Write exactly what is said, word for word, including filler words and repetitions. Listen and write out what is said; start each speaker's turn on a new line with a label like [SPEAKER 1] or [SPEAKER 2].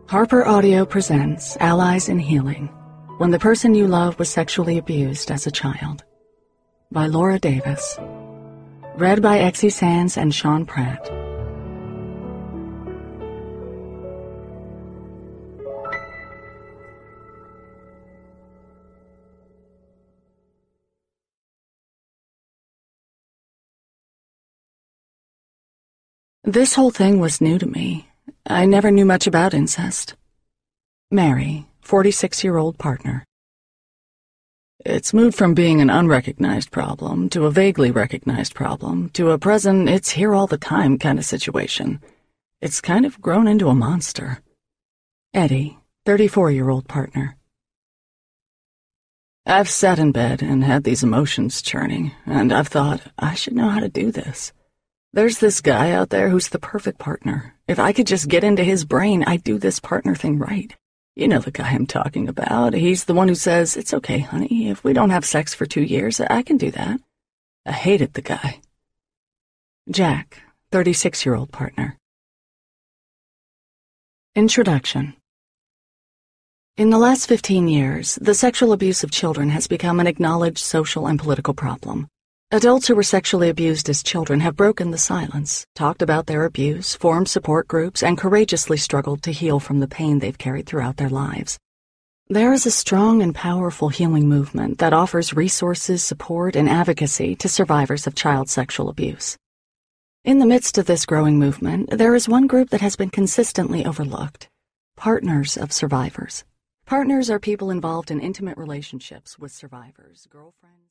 [SPEAKER 1] Harper Audio presents Allies in Healing, When the Person You Love Was Sexually Abused as a Child, by Laura Davis. Read by Exie Sands and Sean Pratt. This whole thing was new to me. I never knew much about incest. Mary, forty-six-year-old partner. It's moved from being an unrecognized problem to a vaguely recognized problem to a present it's here all the time kind of situation. It's kind of grown into a monster. Eddie, thirty-four-year-old partner. I've sat in bed and had these emotions churning, and I've thought, I should know how to do this. There's this guy out there who's the perfect partner. If I could just get into his brain, I'd do this partner thing right. You know the guy I'm talking about. He's the one who says, it's okay, honey, if we don't have sex for two years, I can do that. I hated the guy. Jack, thirty-six-year-old partner. Introduction. In the last fifteen years, the sexual abuse of children has become an acknowledged social and political problem. Adults who were sexually abused as children have broken the silence, talked about their abuse, formed support groups, and courageously struggled to heal from the pain they've carried throughout their lives. There is a strong and powerful healing movement that offers resources, support, and advocacy to survivors of child sexual abuse. In the midst of this growing movement, there is one group that has been consistently overlooked: partners of survivors. Partners are people involved in intimate relationships with survivors, girlfriends.